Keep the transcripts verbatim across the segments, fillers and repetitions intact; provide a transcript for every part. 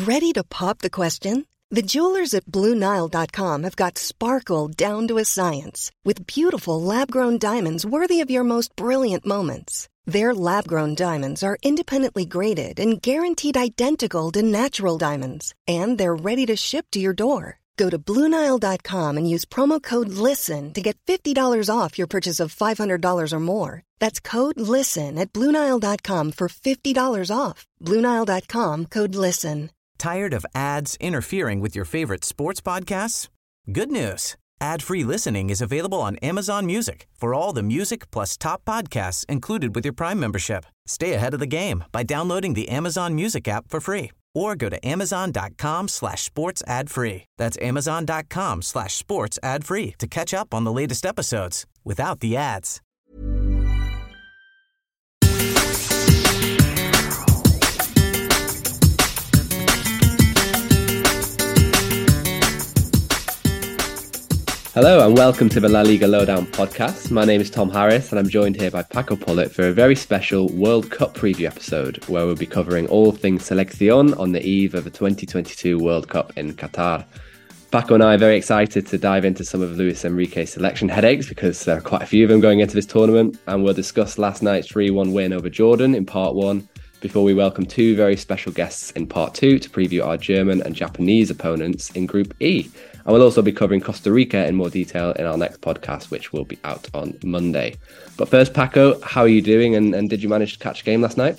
Ready to pop the question? The jewelers at Blue Nile dot com have got sparkle down to a science with beautiful lab-grown diamonds worthy of your most brilliant moments. Their lab-grown diamonds are independently graded and guaranteed identical to natural diamonds, and they're ready to ship to your door. Go to Blue Nile dot com and use promo code LISTEN to get fifty dollars off your purchase of five hundred dollars or more. That's code LISTEN at Blue Nile dot com for fifty dollars off. Blue Nile dot com, code LISTEN. Tired of ads interfering with your favorite sports podcasts? Good news. Ad-free listening is available on Amazon Music for all the music plus top podcasts included with your Prime membership. Stay ahead of the game by downloading the Amazon Music app for free or go to amazon.com slash sports ad free. That's amazon.com slash sports ad free to catch up on the latest episodes without the ads. Hello and welcome to the La Liga Lowdown podcast. My name is Tom Harris and I'm joined here by Paco Pullet for a very special World Cup preview episode where we'll be covering all things Selección on the eve of the twenty twenty-two World Cup in Qatar. Paco and I are very excited to dive into some of Luis Enrique's selection headaches because there are quite a few of them going into this tournament, and we'll discuss last night's three one win over Jordan in part one before we welcome two very special guests in part two to preview our German and Japanese opponents in Group E. And we'll also be covering Costa Rica in more detail in our next podcast, which will be out on Monday. But first, Paco, how are you doing? And, and did you manage to catch a game last night?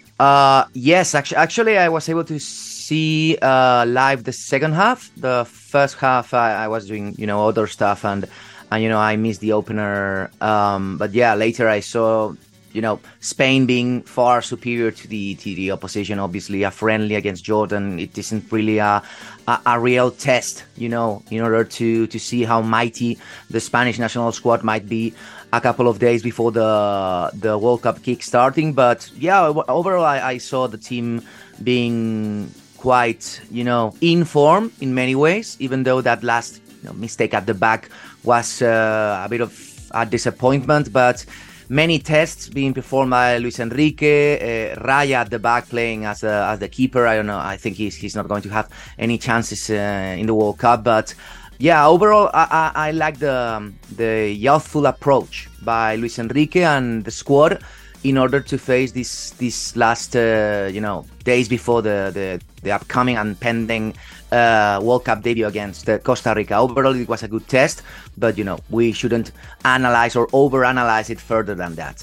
Uh, yes, actually, actually, I was able to see uh, live the second half. The first half, I, I was doing, you know, other stuff, and, and you know, I missed the opener. Um, but yeah, later I saw, you know, Spain being far superior to the to the opposition. Obviously, a friendly against Jordan, it isn't really a, a a real test, you know, in order to to see how mighty the Spanish national squad might be a couple of days before the the World Cup kick starting. But yeah, overall, I, I saw the team being quite, you know, in form in many ways, even though that last, you know, mistake at the back was uh, a bit of a disappointment. But many tests being performed by Luis Enrique, uh, Raya at the back playing as a, as the keeper. I don't know. I think he's he's not going to have any chances uh, in the World Cup. But yeah, overall, I, I, I like the the youthful approach by Luis Enrique and the squad in order to face this this last uh, you know days before the, the, the upcoming and pending uh, World Cup debut against uh, Costa Rica. Overall, it was a good test, but you know we shouldn't analyze or overanalyze it further than that.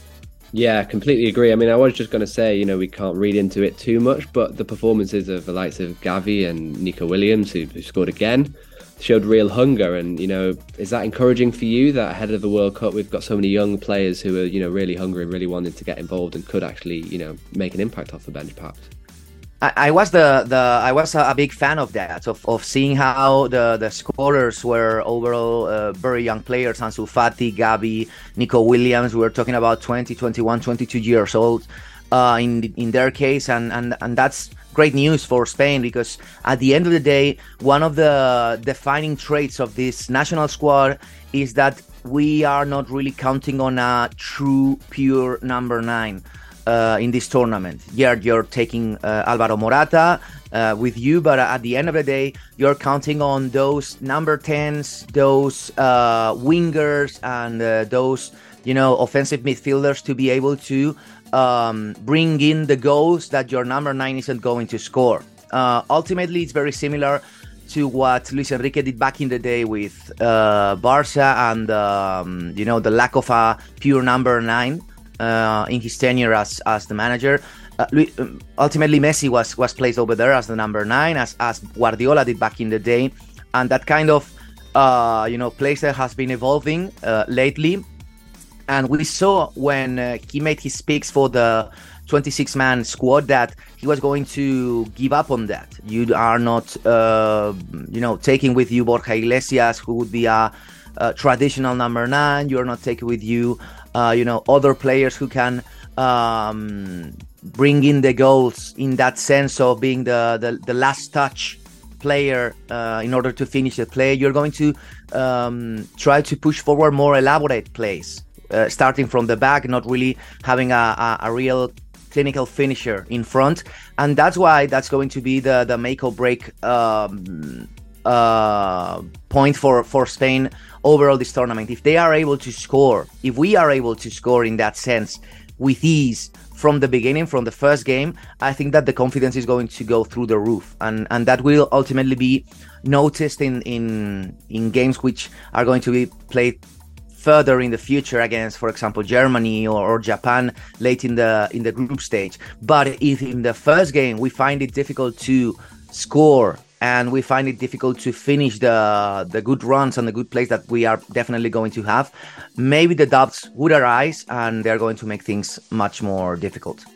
Yeah, completely agree. I mean, I was just going to say, you know, we can't read into it too much, but the performances of the likes of Gavi and Nico Williams, who, who scored again, showed real hunger. And, you know, is that encouraging for you that ahead of the World Cup, we've got so many young players who are, you know, really hungry and really wanting to get involved and could actually, you know, make an impact off the bench, perhaps? I, I was the, the I was a, a big fan of that, of, of seeing how the, the scorers were overall uh, very young players. Ansu Fati, Gavi, Nico Williams. We were talking about twenty, twenty-one, twenty-two years old uh, in in their case, and, and, and that's great news for Spain, because at the end of the day, one of the defining traits of this national squad is that we are not really counting on a true, pure number nine uh, in this tournament. Yeah, you're taking uh, Alvaro Morata uh, with you, but at the end of the day, you're counting on those number tens, those uh, wingers, and uh, those, you know, offensive midfielders to be able to Um, bring in the goals that your number nine isn't going to score. Uh, ultimately, it's very similar to what Luis Enrique did back in the day with uh, Barca and, um, you know, the lack of a pure number nine uh, in his tenure as as the manager. Uh, ultimately, Messi was was placed over there as the number nine, as, as Guardiola did back in the day. And that kind of, uh, you know, playstyle has been evolving uh, lately. And we saw when uh, he made his picks for the twenty-six man squad that he was going to give up on that. You are not, uh, you know, taking with you Borja Iglesias, who would be a, a traditional number nine. You're not taking with you, uh, you know, other players who can um, bring in the goals in that sense of being the, the, the last touch player uh, in order to finish the play. You're going to um, try to push forward more elaborate plays. Uh, starting from the back, not really having a, a, a real clinical finisher in front, and that's why that's going to be the the make or break um, uh, point for for Spain overall this tournament. If they are able to score, if we are able to score in that sense with ease from the beginning, from the first game, I think that the confidence is going to go through the roof, and and that will ultimately be noticed in in in games which are going to be played further in the future against, for example, Germany or, or Japan late in the in the group stage. But if in the first game we find it difficult to score and we find it difficult to finish the the good runs and the good plays that we are definitely going to have, maybe the doubts would arise and they're going to make things much more difficult.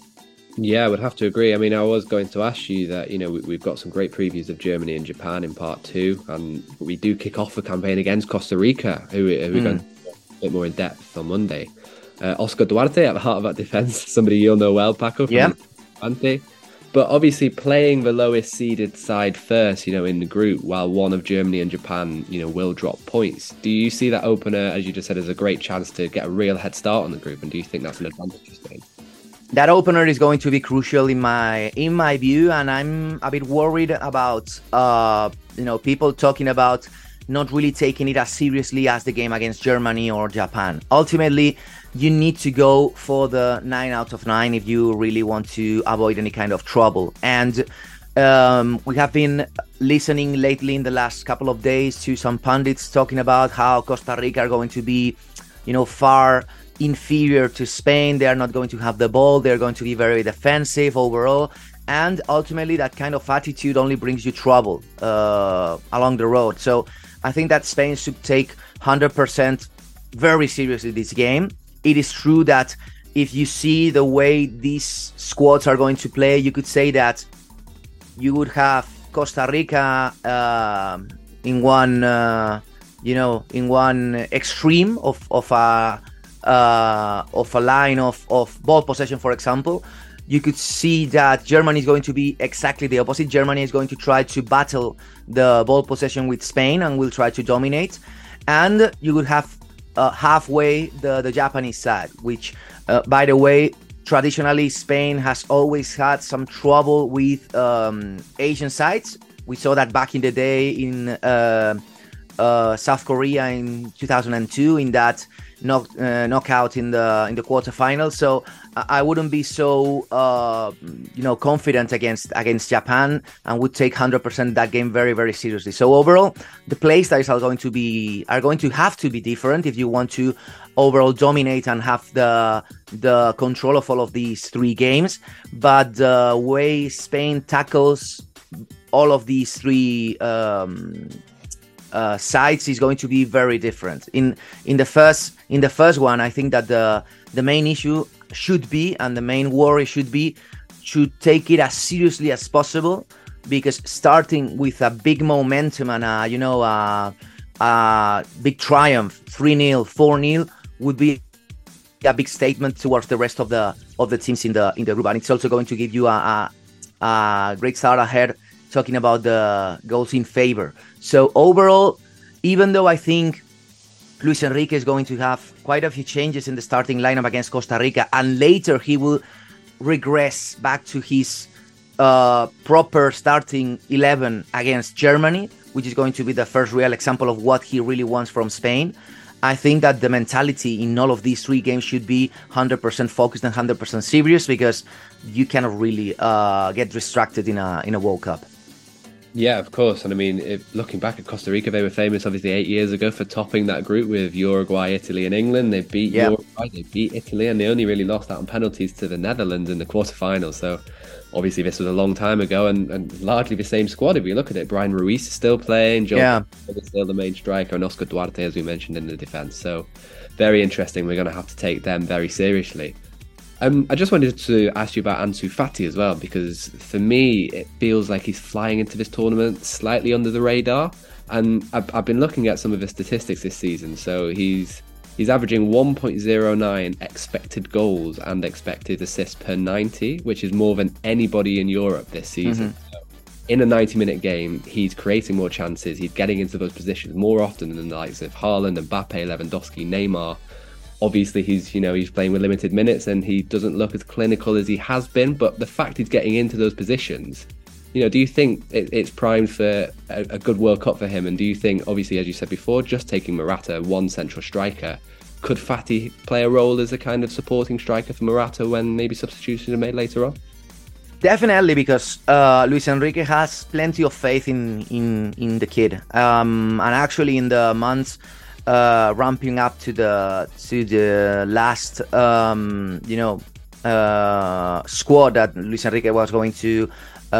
Yeah, I would have to agree. I mean, I was going to ask you that, you know, we, we've got some great previews of Germany and Japan in part two, and we do kick off the campaign against Costa Rica, who, who mm. we're going to talk a bit more in depth on Monday. Uh, Oscar Duarte at the heart of that defence, somebody you'll know well, Paco. From yeah. Ante. But obviously playing the lowest seeded side first, you know, in the group, while one of Germany and Japan, you know, will drop points. Do you see that opener, as you just said, as a great chance to get a real head start on the group? And do you think that's an advantage for Spain? That opener is going to be crucial in my in my view, and I'm a bit worried about uh, you know people talking about not really taking it as seriously as the game against Germany or Japan. Ultimately, you need to go for the nine out of nine if you really want to avoid any kind of trouble. And um, we have been listening lately in the last couple of days to some pundits talking about how Costa Rica are going to be, you know, far inferior to Spain. They are not going to have the ball. They're going to be very defensive overall. And ultimately, that kind of attitude only brings you trouble uh, along the road. So I think that Spain should take one hundred percent very seriously this game. It is true that if you see the way these squads are going to play, you could say that you would have Costa Rica uh, in one, uh, you know, in one extreme of of a uh, of a line of of ball possession, for example. You could see that Germany is going to be exactly the opposite. Germany is going to try to battle the ball possession with Spain and will try to dominate. And you would have uh, halfway the, the Japanese side, which, uh, by the way, traditionally Spain has always had some trouble with um, Asian sides. We saw that back in the day in uh, uh, South Korea in two thousand two in that knock, uh, knockout in the in the quarterfinals. So I wouldn't be so uh, you know confident against against Japan, and would take one hundred percent that game very very seriously. So overall, the play styles are going to be are going to have to be different if you want to overall dominate and have the the control of all of these three games. But the way Spain tackles all of these three um, uh, sides is going to be very different. In in the first in the first one, I think that the the main issue should be, and the main worry should be, to take it as seriously as possible, because starting with a big momentum and a, you know a, a big triumph, three nil, four nil, would be a big statement towards the rest of the of the teams in the in the group, and it's also going to give you a, a, a great start ahead, talking about the goals in favor. So overall, even though I think Luis Enrique is going to have quite a few changes in the starting lineup against Costa Rica, and later he will regress back to his uh, proper starting eleven against Germany, which is going to be the first real example of what he really wants from Spain. I think that the mentality in all of these three games should be one hundred percent focused and one hundred percent serious, because you cannot really uh, get distracted in a in a World Cup. Yeah, of course. And I mean, if, looking back at Costa Rica, they were famous obviously eight years ago for topping that group with Uruguay, Italy and England. They beat yeah. Uruguay, they beat Italy, and they only really lost out on penalties to the Netherlands in the quarterfinals. So obviously this was a long time ago, and, and largely the same squad. If you look at it, Brian Ruiz is still playing, Joe yeah. is still the main striker, and Oscar Duarte, as we mentioned, in the defence. So very interesting. We're going to have to take them very seriously. Um, I just wanted to ask you about Ansu Fati as well, because for me, it feels like he's flying into this tournament slightly under the radar. And I've, I've been looking at some of his statistics this season. So he's he's averaging one point oh nine expected goals and expected assists per ninety, which is more than anybody in Europe this season. Mm-hmm. So in a ninety-minute game, he's creating more chances. He's getting into those positions more often than the likes of Haaland, Mbappe, Lewandowski, Neymar. Obviously, he's you know he's playing with limited minutes and he doesn't look as clinical as he has been. But the fact he's getting into those positions, you know, do you think it, it's primed for a, a good World Cup for him? And do you think, obviously, as you said before, just taking Morata, one central striker, could Fati play a role as a kind of supporting striker for Morata when maybe substitutions are made later on? Definitely, because uh, Luis Enrique has plenty of faith in in, in the kid, um, and actually in the months uh, ramping up to the to the last um, you know uh, squad that Luis Enrique was going to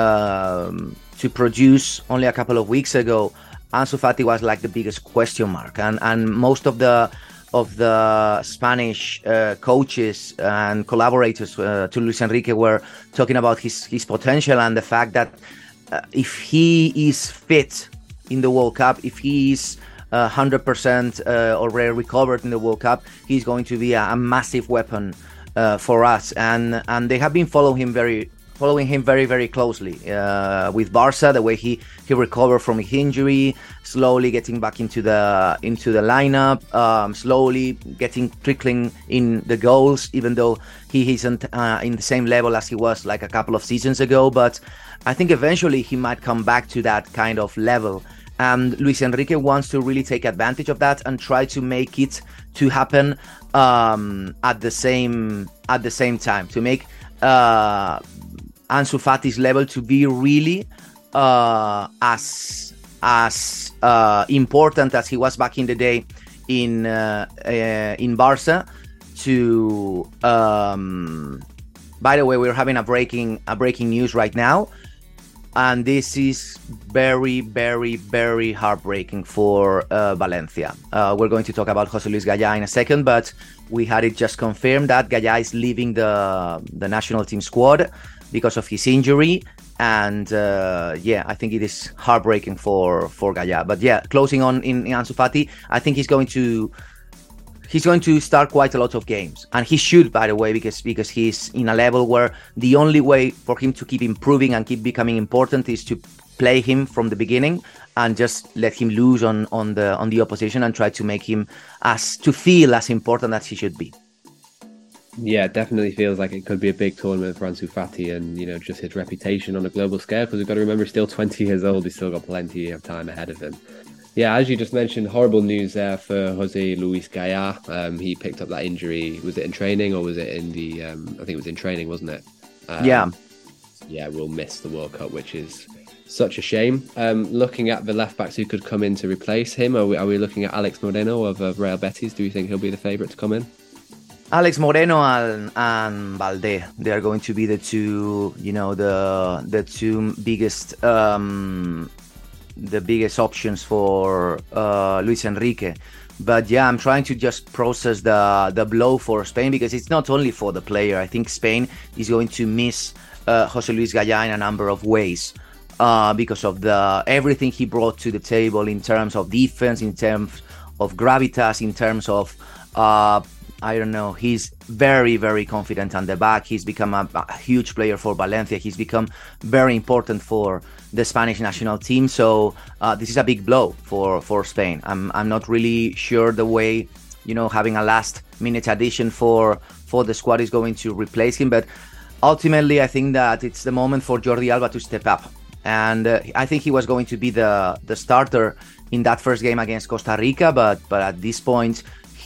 um, to produce only a couple of weeks ago, Ansu Fati was like the biggest question mark, and and most of the of the Spanish uh, coaches and collaborators uh, to Luis Enrique were talking about his, his potential and the fact that uh, if he is fit in the World Cup, if he is uh, one hundred percent uh, already recovered in the World Cup, he's going to be a, a massive weapon uh, for us. And and they have been following him very following him very, very closely uh, with Barca, the way he, he recovered from his injury, slowly getting back into the into the lineup, um, slowly getting trickling in the goals, even though he isn't uh, in the same level as he was like a couple of seasons ago. But I think eventually he might come back to that kind of level. And Luis Enrique wants to really take advantage of that and try to make it to happen um, at the same at the same time, to make uh, Ansu Fati's level to be really uh, as as uh, important as he was back in the day in uh, uh, in Barca. To um, by the way, we're having a breaking a breaking news right now, and this is very, very, very heartbreaking for uh, Valencia. Uh, we're going to talk about José Luis Gallá in a second, but we had it just confirmed that Gallá is leaving the the national team squad because of his injury, and uh, yeah, I think it is heartbreaking for for Gallá. But yeah, closing on in, in Ansu Fati, I think he's going to he's going to start quite a lot of games, and he should, by the way, because because he's in a level where the only way for him to keep improving and keep becoming important is to play him from the beginning and just let him loose on on the on the opposition and try to make him as to feel as important as he should be. Yeah, it definitely feels like it could be a big tournament for Ansu Fati, and you know, just his reputation on a global scale, because we've got to remember he's still twenty years old. He's still got plenty of time ahead of him. Yeah, as you just mentioned, horrible news there for José Luis Gallá. Um, he picked up that injury. Was it in training or was it in the? Um, I think it was in training, wasn't it? Um, yeah. Yeah, we'll miss the World Cup, which is such a shame. Um, looking at the left backs who could come in to replace him, are we, are we looking at Alex Moreno of, of Real Betis? Do you think he'll be the favourite to come in? Alex Moreno and, and Balde, they are going to be the two, you know, the the two biggest, um, the biggest options for uh, Luis Enrique. But yeah, I'm trying to just process the the blow for Spain, because it's not only for the player. I think Spain is going to miss uh, José Luis Gallá in a number of ways uh, because of the everything he brought to the table in terms of defense, in terms of gravitas, in terms of uh, I don't know, he's very, very confident on the back. He's become a, a huge player for Valencia. He's become very important for the Spanish national team. So uh, this is a big blow for, for Spain. I'm I'm not really sure the way, you know, having a last minute addition for, for the squad is going to replace him. But ultimately, I think that it's the moment for Jordi Alba to step up. And uh, I think he was going to be the, the starter in that first game against Costa Rica. But, but at this point,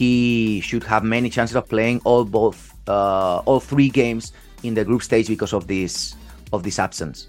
he should have many chances of playing all both uh, all three games in the group stage because of this of this absence.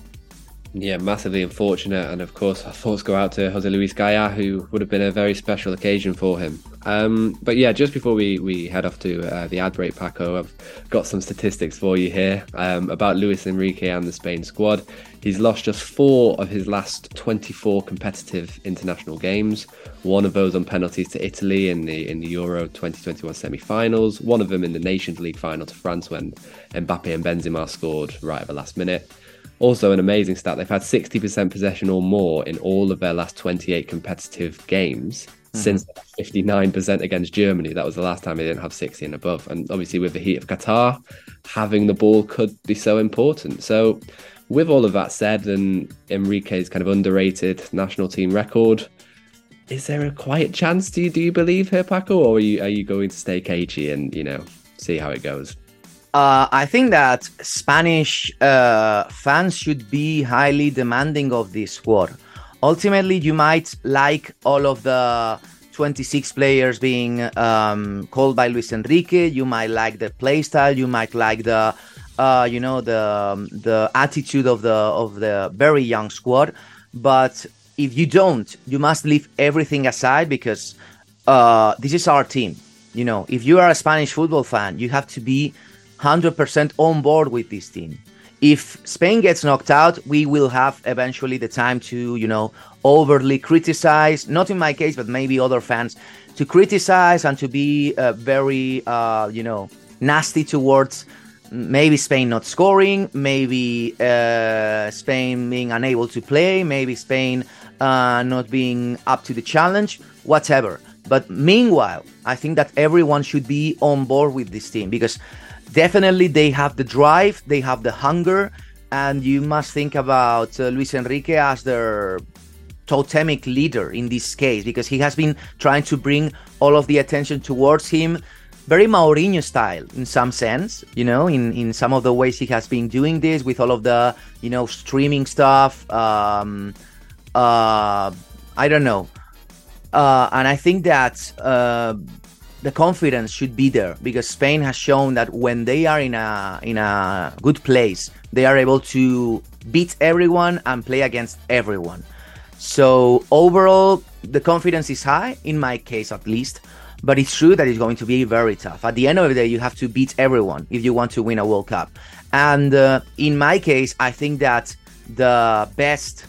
Yeah, massively unfortunate, and of course our thoughts go out to José Luis Gallá, who would have been a very special occasion for him. Um, but yeah, just before we, we head off to uh, the ad break, Paco, I've got some statistics for you here um, about Luis Enrique and the Spain squad. He's lost just four of his last twenty-four competitive international games. One of those on penalties to Italy in the in the Euro twenty twenty-one semi-finals. One of them in the Nations League final to France when Mbappe and Benzema scored right at the last minute. Also, an amazing stat, they've had sixty percent possession or more in all of their last twenty-eight competitive games mm-hmm. since fifty-nine percent against Germany. That was the last time they didn't have sixty and above. And obviously with the heat of Qatar, having the ball could be so important. So with all of that said, and Enrique's kind of underrated national team record, is there a quiet chance? Do you do you believe here, Paco, or are you are you going to stay cagey and you know see how it goes? Uh, I think that Spanish uh, fans should be highly demanding of this squad. Ultimately, you might like all of the twenty-six players being um, called by Luis Enrique. You might like the play style. You might like the, uh, you know, the the attitude of the of the very young squad. But if you don't, you must leave everything aside because uh, this is our team. You know, if you are a Spanish football fan, you have to be one hundred percent on board with this team. If Spain gets knocked out, we will have eventually the time to, you know, overly criticize, not in my case, but maybe other fans, to criticize and to be uh, very, uh, you know, nasty towards maybe Spain not scoring, maybe uh, Spain being unable to play, maybe Spain uh, not being up to the challenge, whatever. But meanwhile, I think that everyone should be on board with this team because definitely they have the drive, they have the hunger, and you must think about uh, Luis Enrique as their totemic leader in this case because he has been trying to bring all of the attention towards him, very Mourinho style in some sense, you know, in, in some of the ways he has been doing this with all of the, you know, streaming stuff. Um, uh, I don't know. Uh, and I think that uh, the confidence should be there because Spain has shown that when they are in a in a good place, they are able to beat everyone and play against everyone. So overall, the confidence is high, in my case at least, but it's true that it's going to be very tough. At the end of the day, you have to beat everyone if you want to win a World Cup. And uh, in my case, I think that the best...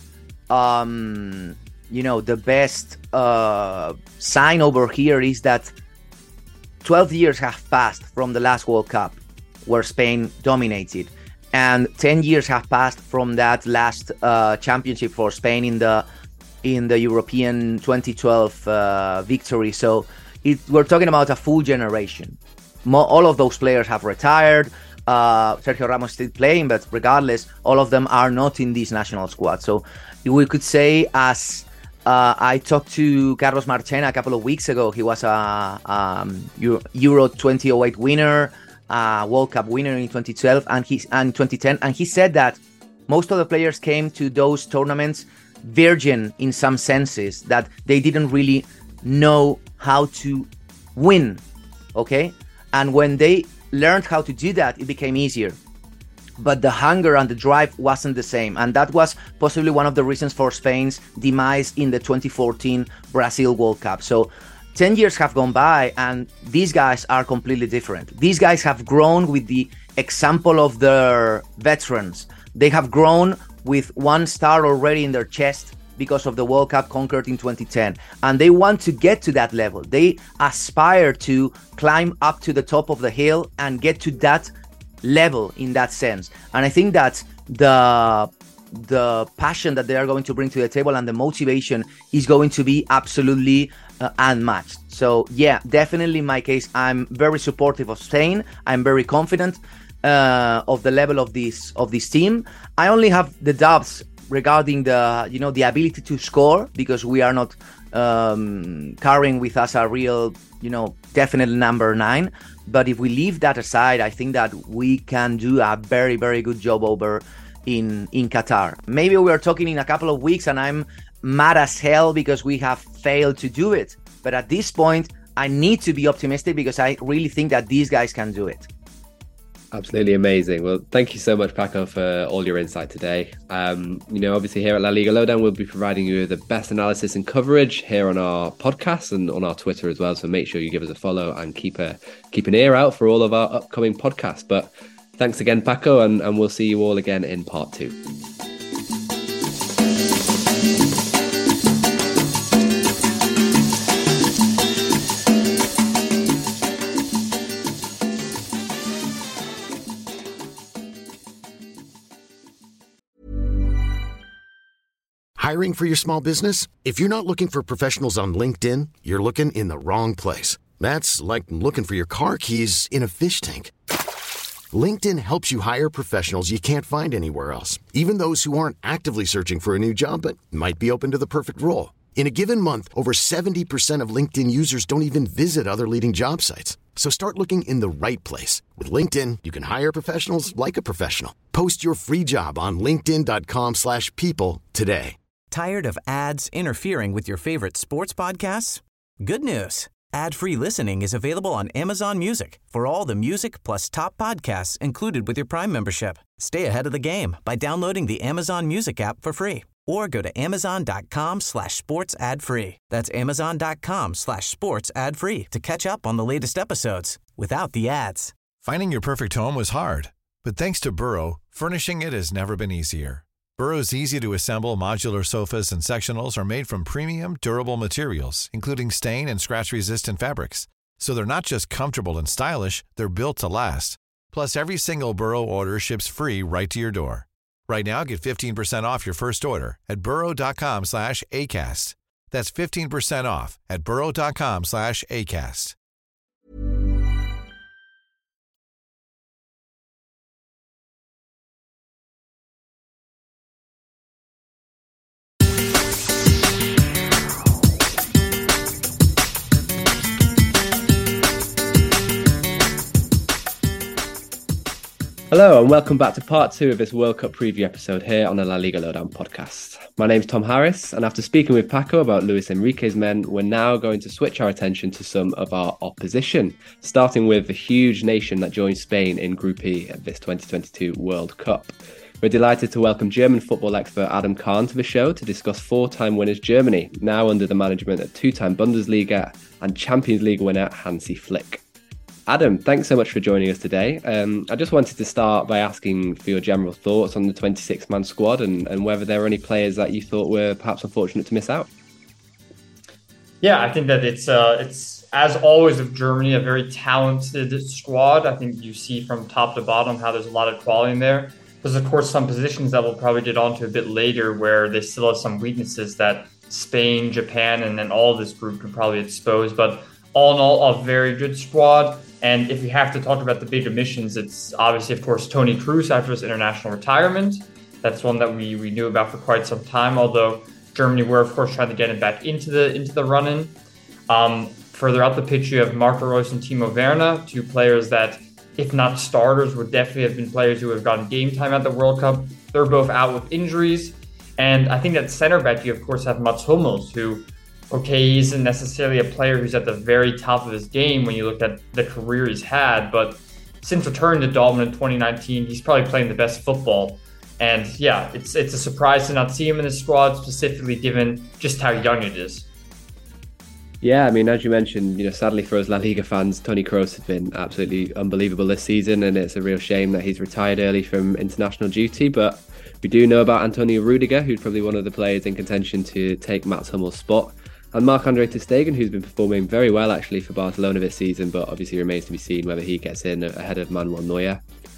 Um, you know, the best uh, sign over here is that twelve years have passed from the last World Cup where Spain dominated, and ten years have passed from that last uh, championship for Spain in the in the European twenty twelve uh, victory. So it, we're talking about a full generation. Mo- all of those players have retired. Uh, Sergio Ramos is still playing, but regardless, all of them are not in this national squad. So we could say, as uh, I talked to Carlos Marchena a couple of weeks ago, he was a um, Euro, Euro twenty oh eight winner, uh, World Cup winner in twenty twelve and he and twenty ten, and he said that most of the players came to those tournaments virgin in some senses, that they didn't really know how to win. Okay, and when they learned how to do that, it became easier. But the hunger and the drive wasn't the same. And that was possibly one of the reasons for Spain's demise in the twenty fourteen Brazil World Cup. So ten years have gone by and these guys are completely different. These guys have grown with the example of their veterans. They have grown with one star already in their chest because of the World Cup conquered in twenty ten. And they want to get to that level. They aspire to climb up to the top of the hill and get to that level in that sense. And I think that the the passion that they are going to bring to the table and the motivation is going to be absolutely uh, unmatched. So yeah, definitely in my case, I'm very supportive of Spain. I'm very confident uh, of the level of this of this team. I only have the doubts regarding the you know the ability to score because we are not um, carrying with us a real you know definite number nine. But if we leave that aside, I think that we can do a very, very good job over in, in Qatar. Maybe we are talking in a couple of weeks and I'm mad as hell because we have failed to do it. But at this point, I need to be optimistic because I really think that these guys can do it. Absolutely amazing. Well, thank you so much, Paco, for all your insight today. Um, you know, obviously here at La Liga Lowdown, we'll be providing you with the best analysis and coverage here on our podcast and on our Twitter as well. So make sure you give us a follow and keep a keep an ear out for all of our upcoming podcasts. But thanks again, Paco, and, and we'll see you all again in part two. Hiring for your small business? If you're not looking for professionals on LinkedIn, you're looking in the wrong place. That's like looking for your car keys in a fish tank. LinkedIn helps you hire professionals you can't find anywhere else, even those who aren't actively searching for a new job but might be open to the perfect role. In a given month, over seventy percent of LinkedIn users don't even visit other leading job sites. So start looking in the right place. With LinkedIn, you can hire professionals like a professional. Post your free job on linkedin.com slash people today. Tired of ads interfering with your favorite sports podcasts? Good news. Ad-free listening is available on Amazon Music for all the music plus top podcasts included with your Prime membership. Stay ahead of the game by downloading the Amazon Music app for free or go to amazon.com slash sports ad free. That's amazon.com slash sports ad free to catch up on the latest episodes without the ads. Finding your perfect home was hard, but thanks to Burrow, furnishing it has never been easier. Burrow's easy-to-assemble modular sofas and sectionals are made from premium, durable materials, including stain and scratch-resistant fabrics. So they're not just comfortable and stylish, they're built to last. Plus, every single Burrow order ships free right to your door. Right now, get fifteen percent off your first order at burrow.com slash ACAST. That's fifteen percent off at burrow.com slash ACAST. Hello and welcome back to part two of this World Cup preview episode here on the La Liga Lowdown podcast. My name's Tom Harris, and after speaking with Paco about Luis Enrique's men, we're now going to switch our attention to some of our opposition, starting with the huge nation that joined Spain in Group E at this twenty twenty-two World Cup. We're delighted to welcome German football expert Adam Kahn to the show to discuss four-time winners Germany, now under the management of two-time Bundesliga and Champions League winner Hansi Flick. Adam, thanks so much for joining us today. Um, I just wanted to start by asking for your general thoughts on the twenty-six man squad and, and whether there were any players that you thought were perhaps unfortunate to miss out. Yeah, I think that it's, uh, it's as always with Germany, a very talented squad. I think you see from top to bottom how there's a lot of quality in there. There's, of course, some positions that we'll probably get onto a bit later where they still have some weaknesses that Spain, Japan, and then all of this group could probably expose. But all in all, a very good squad. And if we have to talk about the big omissions, it's obviously, of course, Toni Kroos after his international retirement. That's one that we, we knew about for quite some time, although Germany were, of course, trying to get him back into the into the run-in. Um, further up the pitch, you have Marco Reus and Timo Werner, two players that, if not starters, would definitely have been players who have gotten game time at the World Cup. They're both out with injuries. And I think at center back, you, of course, have Mats Hummels, who... Okay, he isn't necessarily a player who's at the very top of his game when you look at the career he's had, but since returning to Dortmund in twenty nineteen, he's probably playing the best football. And yeah, it's it's a surprise to not see him in the squad, specifically given just how young it is. Yeah, I mean, as you mentioned, you know, sadly for us La Liga fans, Toni Kroos has been absolutely unbelievable this season, and it's a real shame that he's retired early from international duty. But we do know about Antonio Rudiger, who's probably one of the players in contention to take Mats Hummels' spot. And Marc-Andre ter Stegen, who's been performing very well actually for Barcelona this season, but obviously remains to be seen whether he gets in ahead of Manuel Neuer.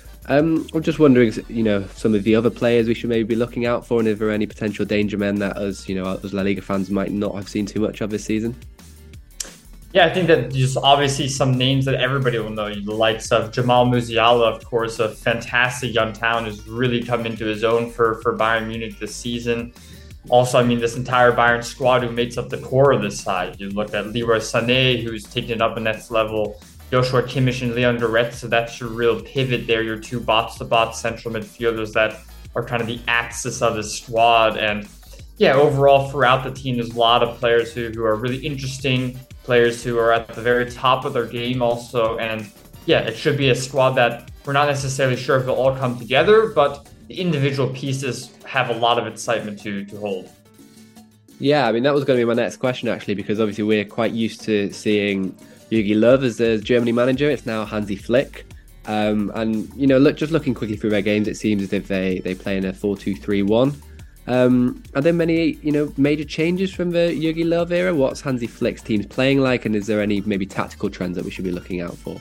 Um, I'm just wondering, you know, some of the other players we should maybe be looking out for, and if there are any potential danger men that us, you know, as La Liga fans might not have seen too much of this season. Yeah, I think that there's obviously some names that everybody will know. The likes of Jamal Musiala, of course, a fantastic young talent who's really come into his own for, for Bayern Munich this season. Also, I mean, this entire Bayern squad who makes up the core of this side. You look at Leroy Sané, who's taking it up a next level, Joshua Kimmich and Leon Goretzka. That's your real pivot there, your two box-to-box central midfielders that are kind of the axis of the squad. And yeah, overall, throughout the team, there's a lot of players who, who are really interesting, players who are at the very top of their game also. And yeah, it should be a squad that we're not necessarily sure if they'll all come together, but the individual pieces have a lot of excitement to to hold. Yeah, I mean, that was going to be my next question, actually, because obviously we're quite used to seeing Jogi Löw as the Germany manager. It's now Hansi Flick. Um, and, you know, look, just looking quickly through their games, it seems as if they, they play in a four two three one. Um, are there many, you know, major changes from the Jogi Löw era? What's Hansi Flick's teams playing like? And is there any maybe tactical trends that we should be looking out for?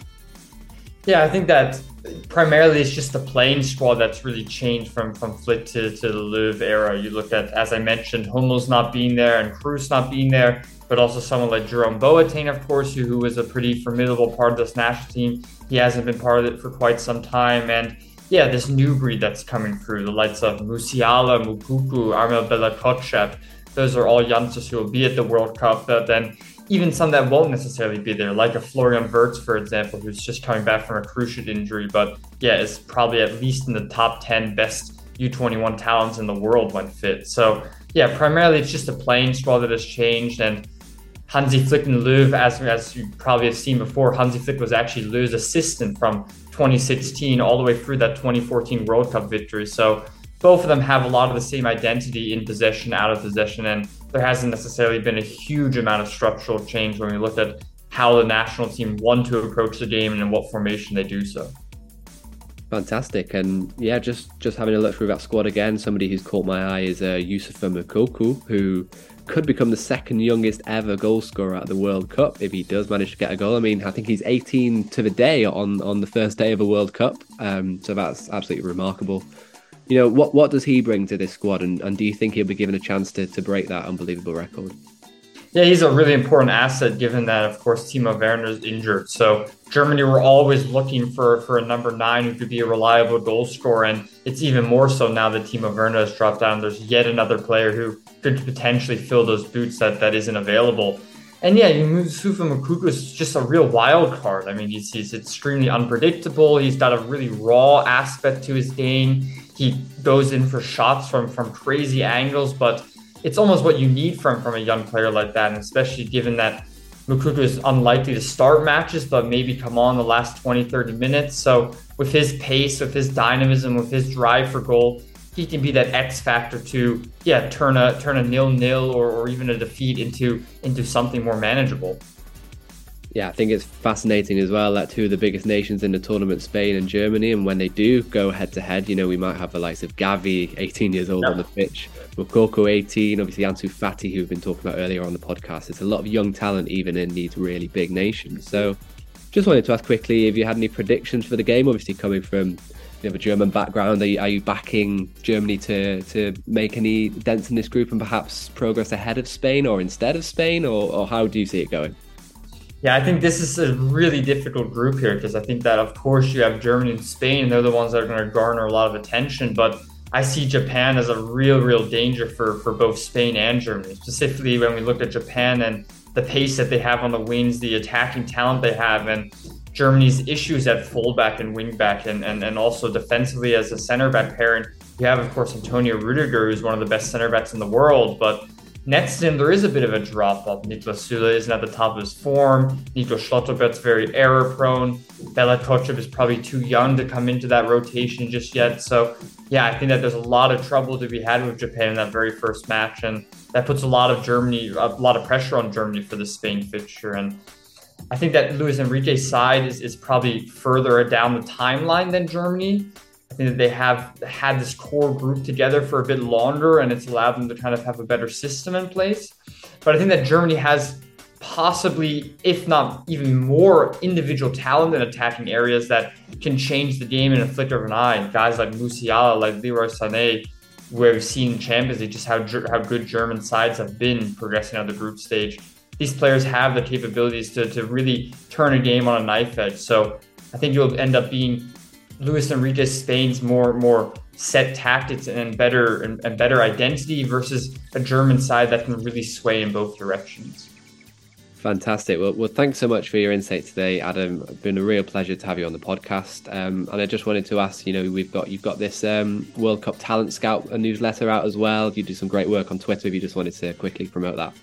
Yeah, I think that primarily it's just the playing squad that's really changed from, from Flick to, to the Löw era. You look at, as I mentioned, Hummels not being there and Kroos not being there, but also someone like Jerome Boateng, of course, who, who was a pretty formidable part of this national team. He hasn't been part of it for quite some time. And yeah, this new breed that's coming through, the likes of Musiala, Moukoko, Armel Bella-Kotchap, those are all youngsters who will be at the World Cup, but then even some that won't necessarily be there, like a Florian Wirtz, for example, who's just coming back from a cruciate injury, but yeah, is probably at least in the top ten best U twenty-one talents in the world when fit. So yeah, primarily it's just a playing squad that has changed, and Hansi Flick and Löw, as, as you probably have seen before, Hansi Flick was actually Löw's assistant from twenty sixteen all the way through that twenty fourteen World Cup victory. So both of them have a lot of the same identity in possession, out of possession, and there hasn't necessarily been a huge amount of structural change when we look at how the national team want to approach the game and in what formation they do so. Fantastic. And yeah, just just having a look through that squad again, somebody who's caught my eye is uh, Youssoufa Moukoko, who could become the second youngest ever goal scorer at the World Cup if he does manage to get a goal. I mean, I think he's eighteen to the day on, on the first day of a World Cup. Um, so that's absolutely remarkable. You know, what what does he bring to this squad, and, and do you think he'll be given a chance to, to break that unbelievable record? Yeah, he's a really important asset given that, of course, Timo Werner is injured. So Germany were always looking for, for a number nine who could be a reliable goal scorer, and it's even more so now that Timo Werner has dropped down. There's yet another player who could potentially fill those boots that, that isn't available. And yeah, Youssoufa Moukoko is just a real wild card. I mean, he's, he's extremely unpredictable. He's got a really raw aspect to his game. He goes in for shots from, from crazy angles, but it's almost what you need from, from a young player like that, and especially given that Moukoko is unlikely to start matches, but maybe come on the last twenty, thirty minutes. So with his pace, with his dynamism, with his drive for goal, he can be that X factor to, yeah, turn a turn a nil-nil or, or even a defeat into into something more manageable. Yeah, I think it's fascinating as well that two of the biggest nations in the tournament, Spain and Germany, and when they do go head-to-head, you know, we might have the likes of Gavi, eighteen years old, yeah, on the pitch, Moukoko, eighteen, obviously Ansu Fati, who we've been talking about earlier on the podcast. It's a lot of young talent even in these really big nations. So just wanted to ask quickly if you had any predictions for the game, obviously coming from you have a German background. Are you, are you backing Germany to, to make any dents in this group and perhaps progress ahead of Spain or instead of Spain, or, or how do you see it going? Yeah, I think this is a really difficult group here because I think that, of course, you have Germany and Spain, and they're the ones that are going to garner a lot of attention. But I see Japan as a real, real danger for, for both Spain and Germany, specifically when we look at Japan and the pace that they have on the wings, the attacking talent they have, and Germany's issues at fullback and wingback, and, and, and also defensively as a center back pairing. You have, of course, Antonio Rudiger, who's one of the best center backs in the world, but next to him, there is a bit of a drop-off. Niklas Süle isn't at the top of his form. Nico Schlotterbeck's very error-prone. Bela Kotchev is probably too young to come into that rotation just yet. So, yeah, I think that there's a lot of trouble to be had with Japan in that very first match, and that puts a lot of Germany, a lot of pressure on Germany for the Spain fixture. And I think that Luis Enrique's side is, is probably further down the timeline than Germany. I think that they have had this core group together for a bit longer, and it's allowed them to kind of have a better system in place. But I think that Germany has possibly, if not even more, individual talent in attacking areas that can change the game in a flicker of an eye. Guys like Musiala, like Leroy Sané, where we've seen in Champions League just how how good German sides have been progressing on the group stage. These players have the capabilities to, to really turn a game on a knife edge. So I think you'll end up being Luis Enrique Spain's more more set tactics and better and, and better identity versus a German side that can really sway in both directions. Fantastic. Well, well, thanks so much for your insight today, Adam. It's been a real pleasure to have you on the podcast. Um, and I just wanted to ask, you know, we've got you've got this um, World Cup Talent Scout a newsletter out as well. You do some great work on Twitter. If you just wanted to quickly promote that.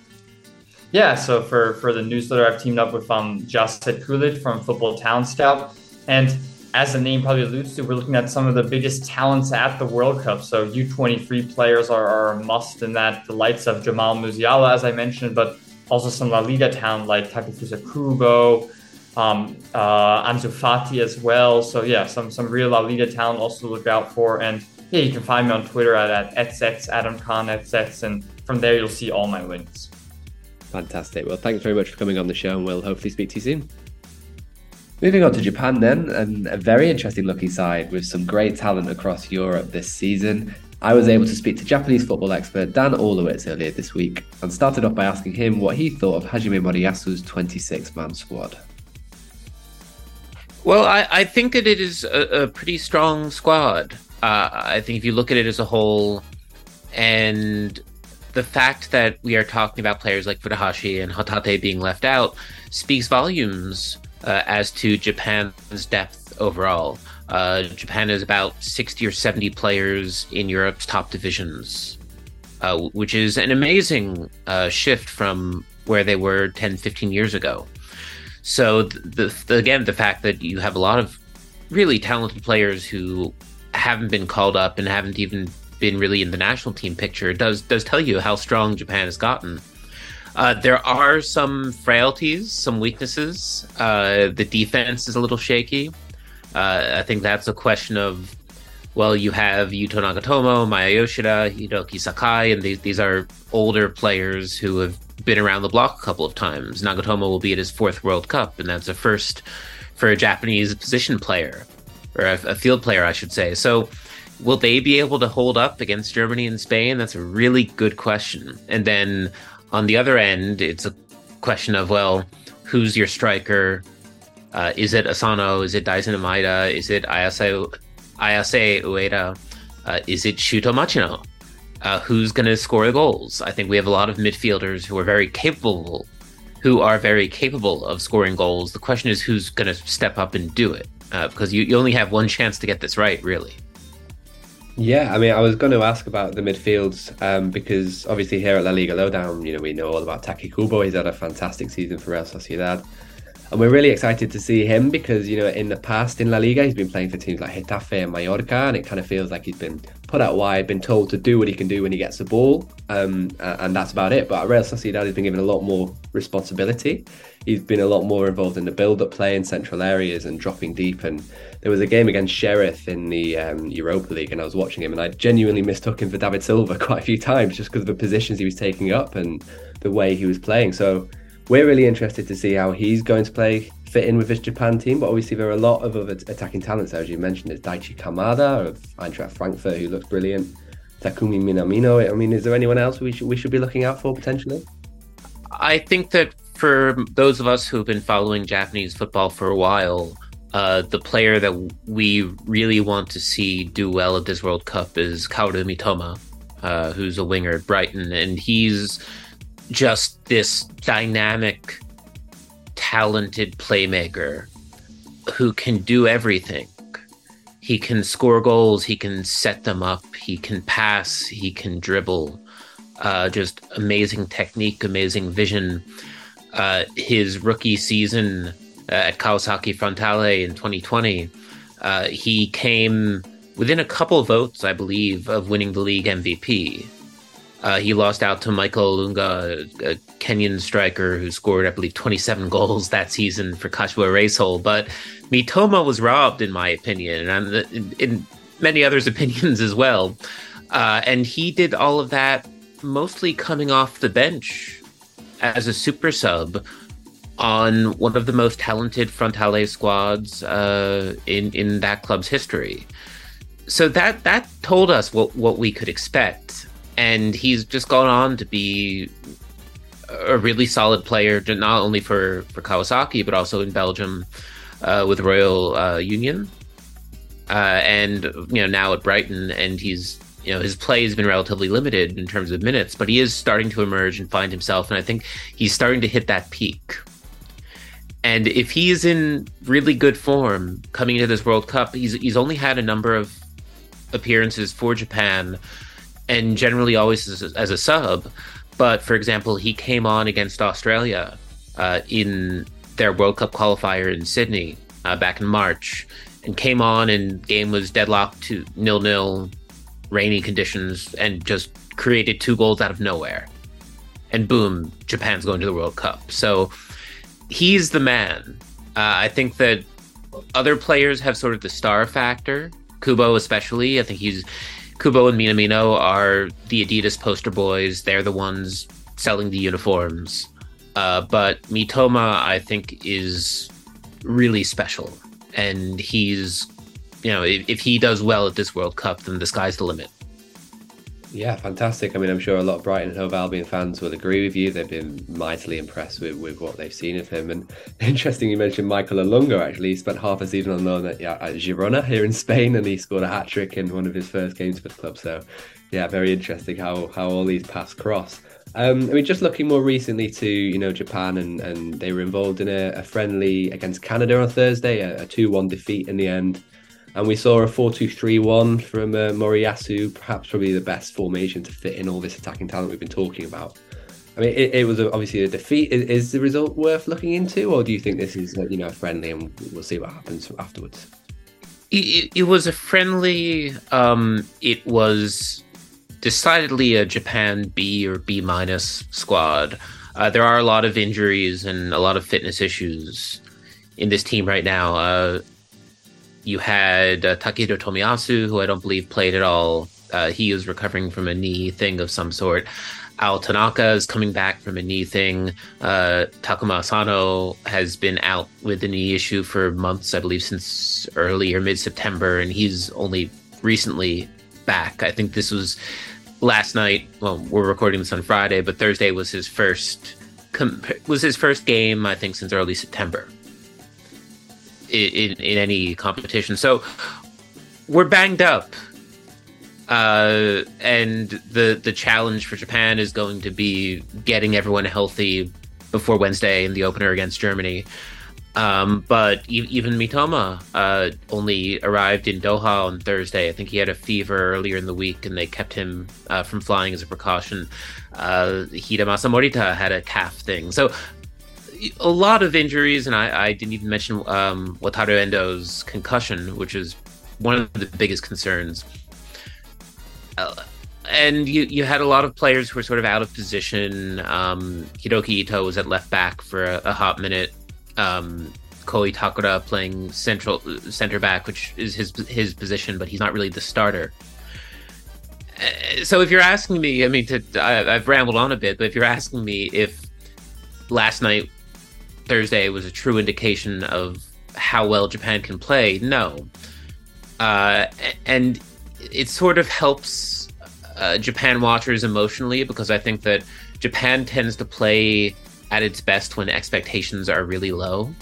Yeah. So for for the newsletter, I've teamed up with um, Jasted Kulic from Football Talent Scout, and as the name probably alludes to, we're looking at some of the biggest talents at the World Cup. So U twenty-three players are, are a must in that. The likes of Jamal Musiala, as I mentioned, but also some La Liga talent like Takefusa Kubo, um, uh, Ansu Fati as well. So yeah, some some real La Liga talent also to look out for. And yeah, you can find me on Twitter at, at etsets, Adam Khan etsets, and from there you'll see all my links. Fantastic. Well, thanks very much for coming on the show, and we'll hopefully speak to you soon. Moving on to Japan then, and a very interesting looking side with some great talent across Europe this season. I was able to speak to Japanese football expert Dan Orlowitz earlier this week and started off by asking him what he thought of Hajime Moriyasu's twenty-six man squad. Well, I, I think that it is a, a pretty strong squad. Uh, I think if you look at it as a whole, and the fact that we are talking about players like Furuhashi and Hotate being left out speaks volumes uh, as to Japan's depth overall. Uh, Japan is about sixty or seventy players in Europe's top divisions, uh, which is an amazing uh, shift from where they were ten, fifteen years ago. So the, the again, the fact that you have a lot of really talented players who haven't been called up and haven't even been really in the national team picture does does tell you how strong Japan has gotten. Uh, there are some frailties, some weaknesses. Uh, the defense is a little shaky. Uh, I think that's a question of, well, you have Yuto Nagatomo, Maya Yoshida, Hiroki Sakai, and these, these are older players who have been around the block a couple of times. Nagatomo will be at his fourth World Cup, and that's a first for a Japanese position player, or a, a field player, I should say. So will they be able to hold up against Germany and Spain? That's a really good question. And then on the other end, it's a question of, well, who's your striker? Uh, is it Asano? Is it Daisen Maeda? Is it Ayase, Ayase Ueda? Uh, is it Shuto Machino? Uh, who's going to score the goals? I think we have a lot of midfielders who are very capable, who are very capable of scoring goals. The question is who's going to step up and do it, uh, because you, you only have one chance to get this right, really. Yeah, I mean, I was going to ask about the midfields um, because obviously here at La Liga Lowdown, you know, we know all about Taki Kubo. He's had a fantastic season for Real Sociedad. And we're really excited to see him because, you know, in the past in La Liga, he's been playing for teams like Getafe and Mallorca, and it kind of feels like he's been put out wide, been told to do what he can do when he gets the ball, um, and that's about it. But at Real Sociedad, he's been given a lot more responsibility. He's been a lot more involved in the build-up play in central areas and dropping deep. And there was a game against Sheriff in the um, Europa League, and I was watching him, and I genuinely mistook him for David Silva quite a few times just because of the positions he was taking up and the way he was playing. So we're really interested to see how he's going to play, fit in with this Japan team. But obviously there are a lot of other attacking talents, as you mentioned. There's Daichi Kamada of Eintracht Frankfurt, who looks brilliant. Takumi Minamino. I mean, is there anyone else we should, we should be looking out for potentially? I think that for those of us who've been following Japanese football for a while, uh, the player that we really want to see do well at this World Cup is Kaoru Mitoma, uh, who's a winger at Brighton. And he's just this dynamic, talented playmaker who can do everything. He can score goals, he can set them up, he can pass, he can dribble. Uh, just amazing technique, amazing vision. Uh, his rookie season uh, at Kawasaki Frontale in twenty twenty, uh, he came within a couple votes, I believe, of winning the league M V P. Uh, he lost out to Michael Olunga, a Kenyan striker who scored, I believe, twenty-seven goals that season for Kashiwa Reysol. But Mitoma was robbed, in my opinion, and in, in many others' opinions as well. Uh, and he did all of that mostly coming off the bench as a super sub on one of the most talented Frontale squads uh, in, in that club's history. So that that told us what, what we could expect. And he's just gone on to be a really solid player, not only for, for Kawasaki, but also in Belgium uh, with Royal uh, Union. Uh, and, you know, now at Brighton. And he's, you know, his play has been relatively limited in terms of minutes, but he is starting to emerge and find himself. And I think he's starting to hit that peak. And if he's in really good form coming into this World Cup, he's he's only had a number of appearances for Japan, and generally always as a, as a sub. But for example, he came on against Australia uh, in their World Cup qualifier in Sydney uh, back in March, and came on and game was deadlocked to nil-nil, rainy conditions, and just created two goals out of nowhere. And boom, Japan's going to the World Cup. So he's the man. Uh, I think that other players have sort of the star factor. Kubo especially. I think he's Kubo and Minamino are the Adidas poster boys. They're the ones selling the uniforms. Uh, but Mitoma, I think, is really special. And he's, you know, if, if he does well at this World Cup, then the sky's the limit. Yeah, fantastic. I mean, I'm sure a lot of Brighton and Hove Albion fans will agree with you. They've been mightily impressed with, with what they've seen of him. And interesting, you mentioned Michael Olunga, actually. He spent half a season on loan at, yeah, at Girona here in Spain, and he scored a hat-trick in one of his first games for the club. So Yeah, very interesting how how all these paths cross. Um, I mean, just looking more recently to, you know, Japan, and, and they were involved in a, a friendly against Canada on Thursday, a, a two one defeat in the end. And we saw a four two three one from uh, Moriyasu, perhaps probably the best formation to fit in all this attacking talent we've been talking about. I mean, it, it was a, obviously a defeat. Is, is the result worth looking into, or do you think this is, you know, friendly and we'll see what happens afterwards? It, it was a friendly. Um, it was decidedly a Japan B or B minus squad. Uh, there are a lot of injuries and a lot of fitness issues in this team right now. Uh, you had uh, Takehiro Tomiyasu, who I don't believe played at all. Uh, he is recovering from a knee thing of some sort. Ao Tanaka is coming back from a knee thing. Uh, Takuma Asano has been out with a knee issue for months, I believe since early or mid-September, and he's only recently back. I think this was last night. Well, we're recording this on Friday, but Thursday was his first com- was his first game, I think, since early September in, in, in any competition. So we're banged up. Uh, and the the challenge for Japan is going to be getting everyone healthy before Wednesday in the opener against Germany. Um, but e- even Mitoma uh, only arrived in Doha on Thursday. I think he had a fever earlier in the week, and they kept him uh, from flying as a precaution. Uh, Hidemasa Morita had a calf thing. So a lot of injuries, and I, I didn't even mention um, Wataru Endo's concussion, which is one of the biggest concerns. Uh, and you, you had a lot of players who were sort of out of position. Um, Hiroki Ito was at left back for a, a hot minute. Um, Koi Takura playing central center back, which is his his position, but he's not really the starter. Uh, so if you're asking me, I mean, to, I, I've rambled on a bit, but if you're asking me if last night, Thursday, was a true indication of how well Japan can play, no. Uh, and it sort of helps uh, Japan watchers emotionally, because I think that Japan tends to play at its best when expectations are really low.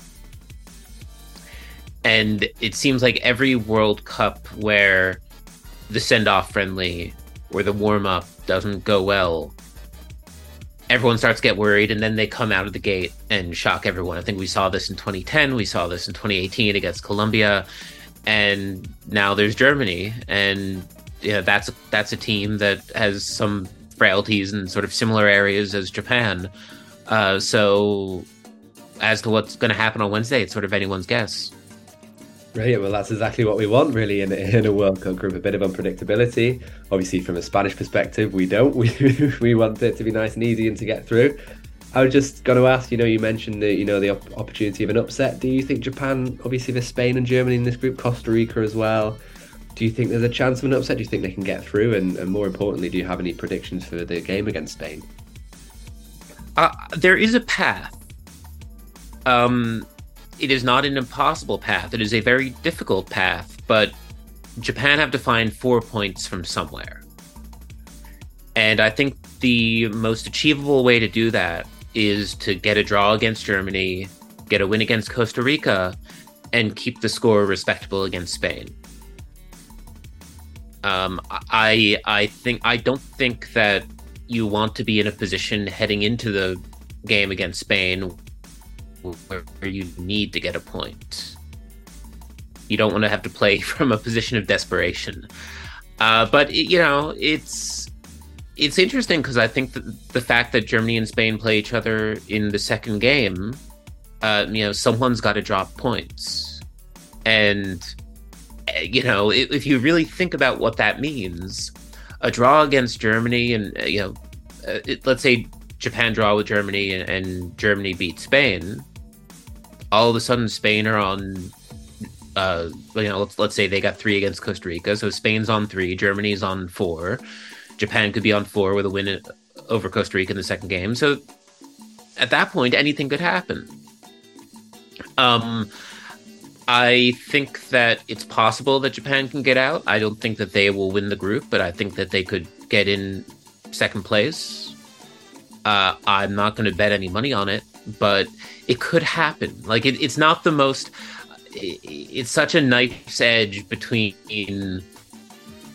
And it seems like every World Cup where the send-off friendly or the warm-up doesn't go well, everyone starts to get worried, and then they come out of the gate and shock everyone. I think we saw this in twenty ten, we saw this in twenty eighteen against Colombia, and now there's Germany, and you know, that's that's a team that has some frailties in sort of similar areas as Japan. Uh, so as to what's going to happen on Wednesday, it's sort of anyone's guess. Right, well, that's exactly what we want, really, in, in a World Cup group. A bit of unpredictability. Obviously, from a Spanish perspective, we don't. We we want it to be nice and easy and to get through. I was just going to ask, you know, you mentioned the, you know, the op- opportunity of an upset. Do you think Japan, obviously there's Spain and Germany in this group, Costa Rica as well. Do you think there's a chance of an upset? Do you think they can get through? And, and more importantly, do you have any predictions for the game against Spain? Uh, there is a path. Um, it is not an impossible path. It is a very difficult path, but Japan have to find four points from somewhere. And I think the most achievable way to do that is to get a draw against Germany, get a win against Costa Rica, and keep the score respectable against Spain. Um, I I think I don't think that you want to be in a position heading into the game against Spain where you need to get a point. You don't want to have to play from a position of desperation. Uh, but it, you know, it's it's interesting because I think that the fact that Germany and Spain play each other in the second game, uh, you know, someone's got to drop points. And, you know, if, if you really think about what that means, a draw against Germany and, uh, you know, uh, it, let's say Japan draw with Germany and, and Germany beat Spain, all of a sudden Spain are on, uh, you know, let's, let's say they got three against Costa Rica. So Spain's on three, Germany's on four. Japan could be on four with a win over Costa Rica in the second game. So at that point, anything could happen. Um, I think that it's possible that Japan can get out. I don't think that they will win the group, but I think that they could get in second place. Uh, I'm not going to bet any money on it, but it could happen. Like it, it's not the most. It, it's such a nice edge between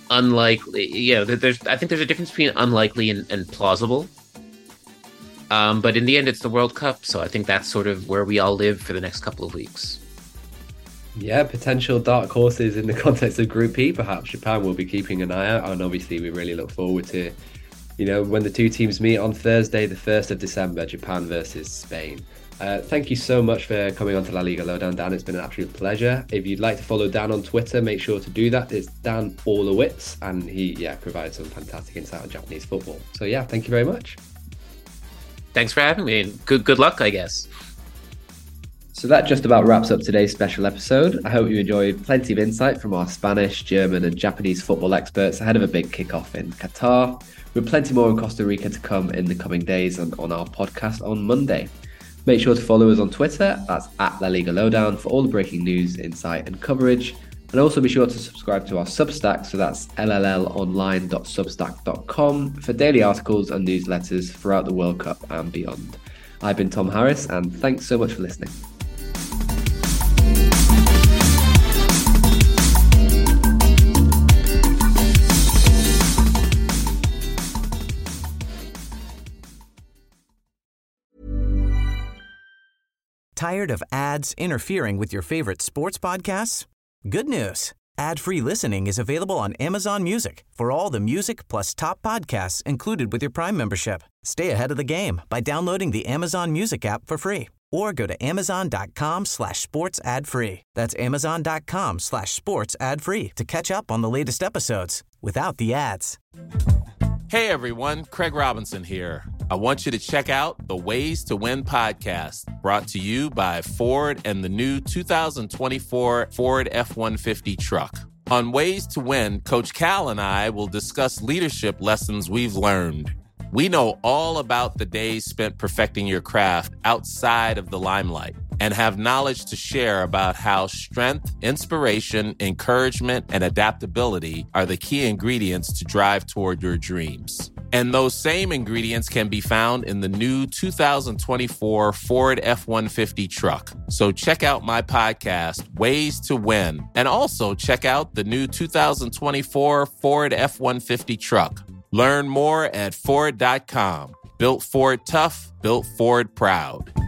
unlikely. You know, there's I think there's a difference between unlikely and, and plausible. Um, but in the end, it's the World Cup, so I think that's sort of where we all live for the next couple of weeks. Yeah, potential dark horses in the context of Group E, perhaps Japan will be keeping an eye out, and obviously we really look forward to, you know, when the two teams meet on Thursday, the first of December, Japan versus Spain. Uh, thank you so much for coming on to La Liga Lowdown, Dan. It's been an absolute pleasure. If you'd like to follow Dan on Twitter, make sure to do that. It's Dan Orlowitz, and he, yeah, provides some fantastic insight on Japanese football. So yeah, thank you very much. Thanks for having me, and good good luck, I guess. So that just about wraps up today's special episode. I hope you enjoyed plenty of insight from our Spanish, German and Japanese football experts ahead of a big kickoff in Qatar, with plenty more in Costa Rica to come in the coming days and on our podcast on Monday. Make sure to follow us on Twitter, that's at La Liga Lowdown, for all the breaking news, insight and coverage. And also be sure to subscribe to our Substack, so that's l l l online dot substack dot com, for daily articles and newsletters throughout the World Cup and beyond. I've been Tom Harris, and thanks so much for listening. Tired of ads interfering with your favorite sports podcasts? Good news. Ad-free listening is available on Amazon Music for all the music plus top podcasts included with your Prime membership. Stay ahead of the game by downloading the Amazon Music app for free or go to amazon.com slash sports ad free. That's amazon.com slash sports ad free to catch up on the latest episodes without the ads. Hey everyone, Craig Robinson here. I want you to check out the Ways to Win podcast, brought to you by Ford and the new two thousand twenty-four Ford F one fifty truck. On Ways to Win, Coach Cal and I will discuss leadership lessons we've learned. We know all about the days spent perfecting your craft outside of the limelight and have knowledge to share about how strength, inspiration, encouragement, and adaptability are the key ingredients to drive toward your dreams. And those same ingredients can be found in the new two thousand twenty-four Ford F one fifty truck. So check out my podcast, Ways to Win, and also check out the new two thousand twenty-four Ford F one fifty truck. Learn more at Ford dot com. Built Ford tough, built Ford proud.